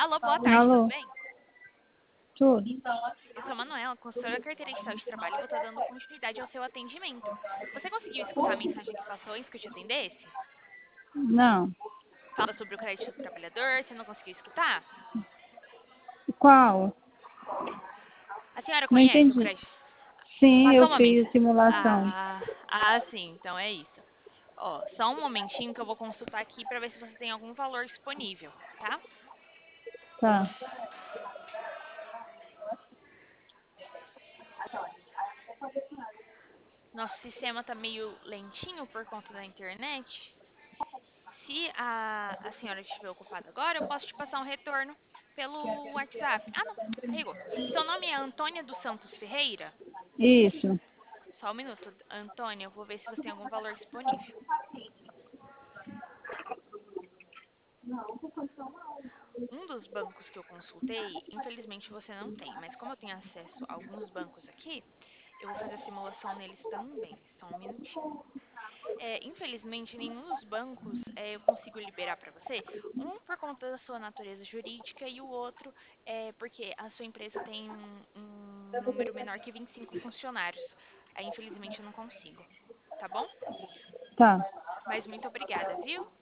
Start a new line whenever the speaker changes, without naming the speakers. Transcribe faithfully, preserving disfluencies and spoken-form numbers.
Alô, boa tarde, tudo
Alô,
bem?
tudo?
Eu sou a Manuela, consultora da carteira digital de trabalho e vou estar dando continuidade ao seu atendimento. Você conseguiu escutar a mensagem que passou antes que eu te atendesse?
Não.
Fala sobre o crédito do trabalhador, você não conseguiu escutar?
Qual?
A senhora
Não
conhece o
entendi.
crédito?
Sim, eu
Passou uma
fiz a
mensagem.
simulação.
Ah, ah, sim, então é isso. Ó, só um momentinho que eu vou consultar aqui para ver se você tem algum valor disponível, tá?
Tá.
Nosso sistema tá meio lentinho por conta da internet. Se a, a senhora estiver ocupada agora, eu posso te passar um retorno pelo WhatsApp. Ah, não, carregou. Seu nome é Antônia dos Santos Ferreira?
Isso.
Só um minuto, Antônia, eu vou ver se você tem algum valor disponível. Um dos bancos que eu consultei, infelizmente você não tem, mas como eu tenho acesso a alguns bancos aqui, eu vou fazer a simulação neles também. Só um minutinho. É, infelizmente, nenhum dos bancos é, eu consigo liberar para você. Um por conta da sua natureza jurídica e o outro é porque a sua empresa tem um, um número menor que vinte e cinco funcionários. Aí, infelizmente, eu não consigo. Tá bom?
Tá.
Mas muito obrigada, viu?